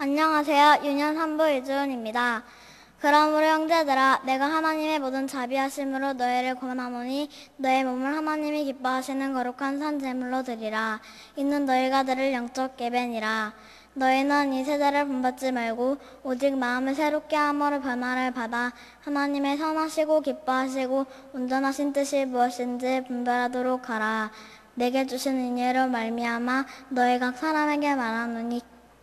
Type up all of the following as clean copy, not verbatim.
안녕하세요. 유년 3부 이주은입니다. 그러므로 형제들아, 내가 하나님의 모든 자비하심으로 너희를 권하노니 너희 몸을 하나님이 기뻐하시는 거룩한 산 제물로 드리라. 이는 너희가 드릴 영적 예배니라. 너희는 이 세대를 본받지 말고 오직 마음을 새롭게 함으로 변화를 받아 하나님의 선하시고 기뻐하시고 온전하신 뜻이 무엇인지 분별하도록 하라. 내게 주신 은혜로 말미암아 너희 각 사람에게 말하노니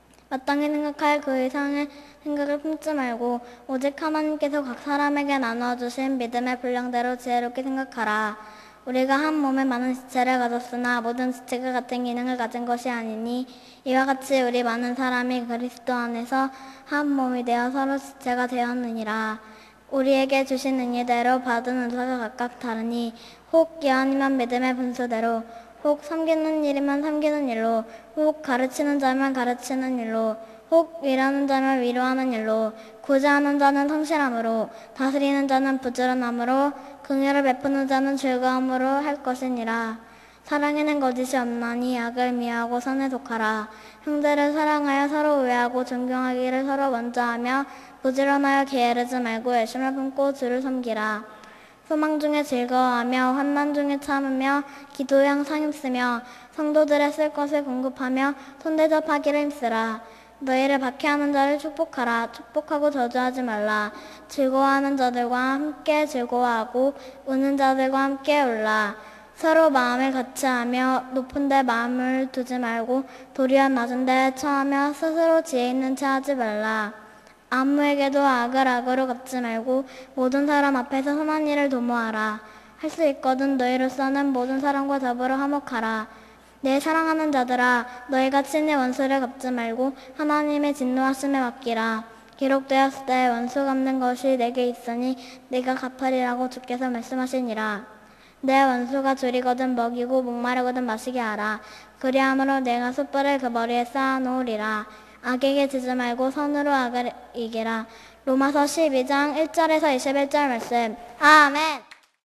마땅히 생각할 그 이상의 생각을 품지 말고 오직 하나님께서 각 사람에게 나눠주신 믿음의 분량대로 지혜롭게 생각하라. 우리가 한 몸에 많은 지체를 가졌으나 모든 지체가 같은 기능을 가진 것이 아니니 이와 같이 우리 많은 사람이 그리스도 안에서 한 몸이 되어 서로 지체가 되었느니라. 우리에게 주신 은혜대로 받은 은사가 각각 다르니 혹 예언이면 믿음의 분수대로, 혹 섬기는 일이면 섬기는 일로, 혹 가르치는 자면 가르치는 일로, 혹 위로하는 자면 위로하는 일로, 구제하는 자는 성실함으로, 다스리는 자는 부지런함으로, 긍휼을 베푸는 자는 즐거움으로 할 것이니라. 사랑에는 거짓이 없나니 악을 미워하고 선에 속하라. 형제를 사랑하여 서로 우애하고 존경하기를 서로 먼저 하며 부지런하여 게으르지 말고 열심을 품고 주를 섬기라. 소망 중에 즐거워하며 환난 중에 참으며 기도에 항상 힘쓰며 성도들의 쓸 것을 공급하며 손대접하기를 힘쓰라. 너희를 박해하는 자를 축복하라. 축복하고 저주하지 말라. 즐거워하는 자들과 함께 즐거워하고 우는 자들과 함께 울라. 서로 마음을 같이하며 높은 데 마음을 두지 말고 도리어 낮은 데에 처하며 스스로 지혜 있는 체 하지 말라. 아무에게도 악을 악으로 갚지 말고 모든 사람 앞에서 선한 일을 도모하라. 할 수 있거든 너희로서는 모든 사람과 더불어 화목하라. 내 사랑하는 자들아, 너희가 친히 원수를 갚지 말고 하나님의 진노하심에 맡기라. 기록되었을 때 원수 갚는 것이 내게 있으니 내가 갚으리라고 주께서 말씀하시니라. 내 원수가 줄이거든 먹이고 목마르거든 마시게 하라. 그리함으로 내가 숯불을 그 머리에 쌓아놓으리라. 악에게 지지 말고 선으로 악을 이기라. 로마서 12장 1절에서 21절 말씀. 아멘.